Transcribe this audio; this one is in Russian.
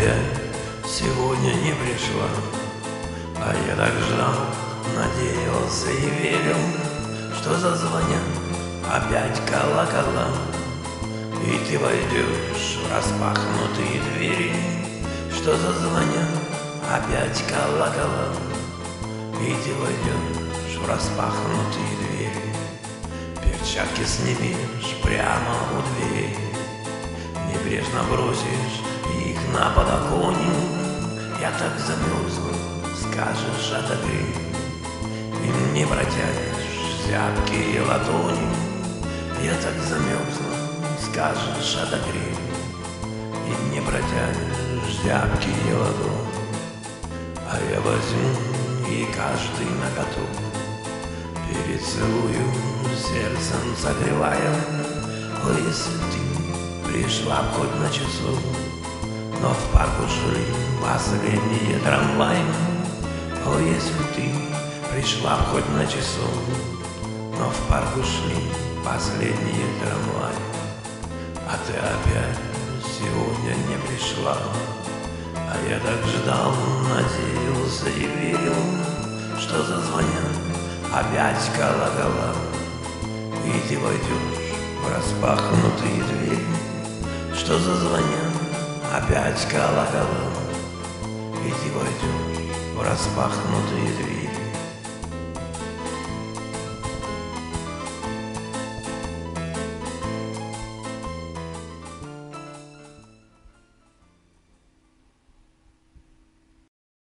опять сегодня не пришла. А я так ждал, надеялся и верил, что зазвонят опять колокола, и ты войдешь в распахнутые двери, что зазвонят опять колокола, и ты войдешь в распахнутые двери. Перчатки снимешь прямо у двери, небрежно бросишь их на подоконник. Я так замерзла, скажешь отогрей, и мне протянешь зябкие ладони. Я так замерзла, скажешь отогрей, и мне протянешь зябкие ладони. А я возьму и каждый наготу перецелую, сердцем согревая. О, если ты пришла б хоть на часок, но в парк ушли последние трамваи. О, если ты пришла б хоть на часок, но в парк ушли последние трамваи. А ты опять сегодня не пришла, а я так ждал, надеялся и верил, что зазвонят опять колокола, и ты войдешь в распахнутые двери, что зазвонят опять колокола, и ты войдешь в распахнутые двери.